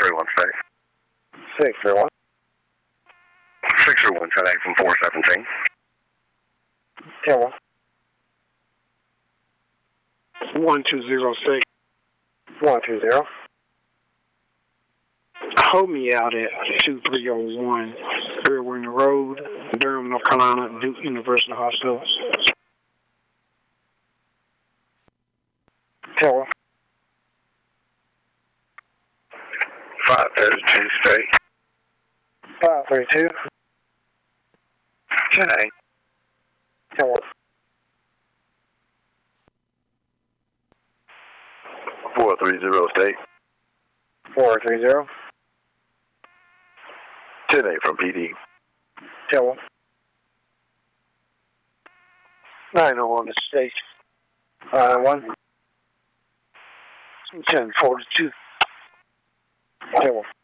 631 state. 631. 631 10 from 417. 10-1. 1206. 120. Hold me out at 2301 Fairway Road, Durham, North Carolina, Duke University Hospital. 10-1. 532 state. 532. 10 10-1. 430 state. 430. 10 from PD. 10-1. 901 the state. 901. 1042. 10-1.